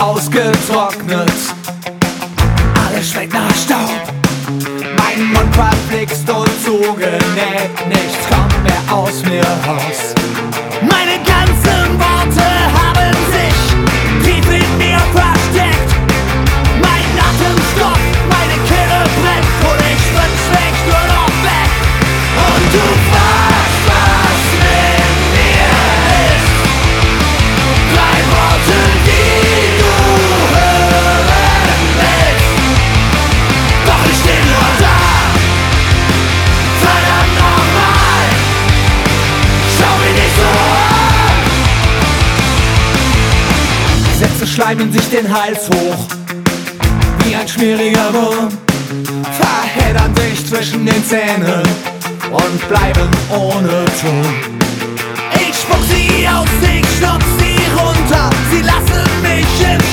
ausgetrocknet. Alles schmeckt nach Staub. Mein Mund verflixt und zugenäht. Nichts kommt mehr aus mir raus. Meine ganzen Worte haben sich tief in mir versteckt. Mein Atem stockt, meine Kehle brennt und ich bin schlecht nur noch weg. Und du fragst, was mit mir ist. Drei Worte, die du hören willst. Doch ich steh nur da. Verdammt nochmal. Schau mich nicht so an. Sätze schleimen sich den Hals hoch wie ein schmieriger Wurm, verheddern sich zwischen den Zähnen und bleiben ohne Ton. Ich spuck sie aus, ich schluck sie runter, sie lassen mich in